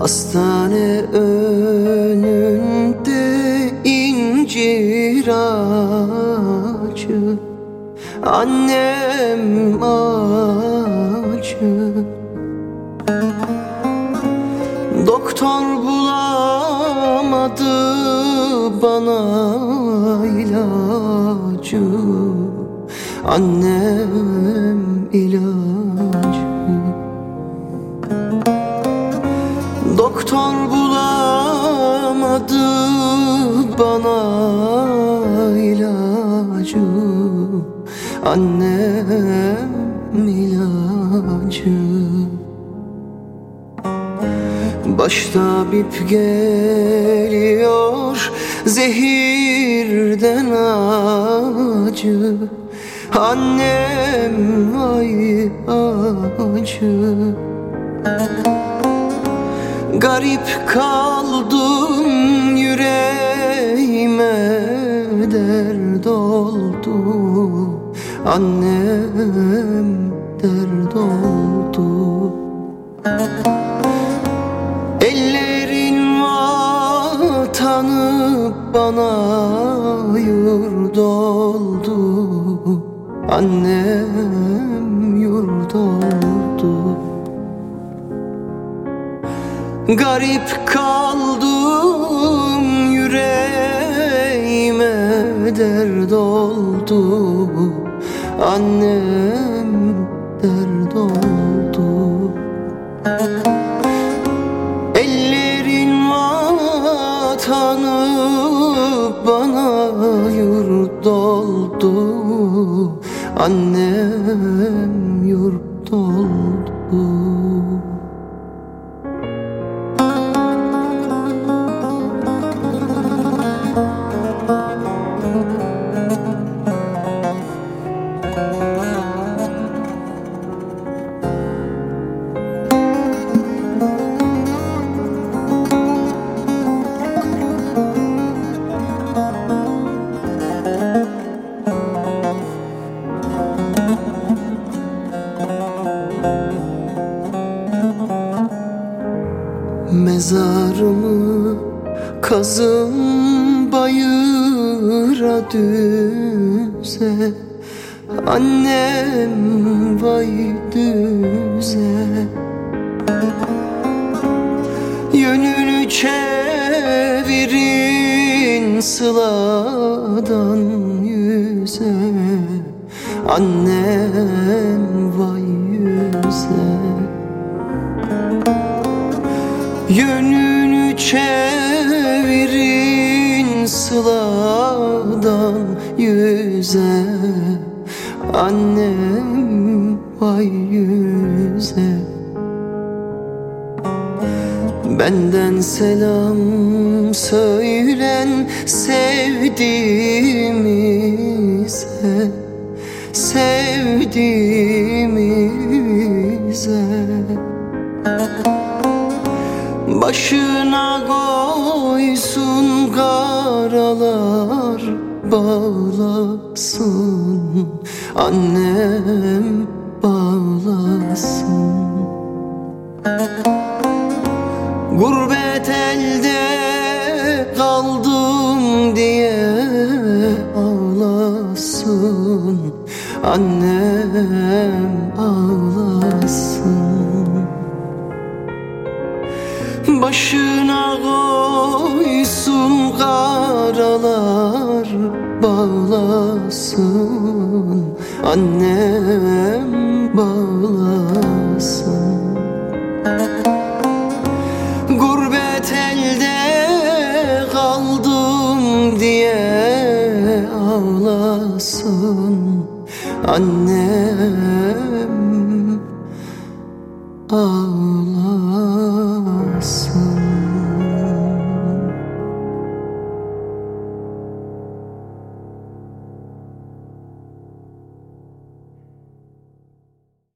Hastane önünde incir ağacı, annem acı. Doktor bulamadı bana ilacı, annem ilacı. Doktor bulamadı bana ilacı, annem ilacı. Baş tabip geliyor zehirden acı, annem ay acı. Garip kaldım, yüreğime dert oldu, annem dert oldu. Ellerin vatanı bana yurt oldu, annem yurt oldu. Garip kaldım, yüreğime dert oldu, annem dert oldu. Ellerin vatanı bana yurt oldu, annem yurt oldu. Mezarımı kazın bayıra düze, annem vay düze. Yönünü çevirin sıladan yüze, annem vay yüze. Yönünü çevirin sıladan yüze, annem vay yüze. Benden selam söylen sevdiğimize, sevdiğimize. Başına koysun karalar bağlasın, annem bağlasın. Gurbet elde kaldım diye ağlasın, annem ağlasın. Başına koysun karalar bağlasın, annem bağlasın. Gurbet elde kaldım diye ağlasın, annem ağlasın.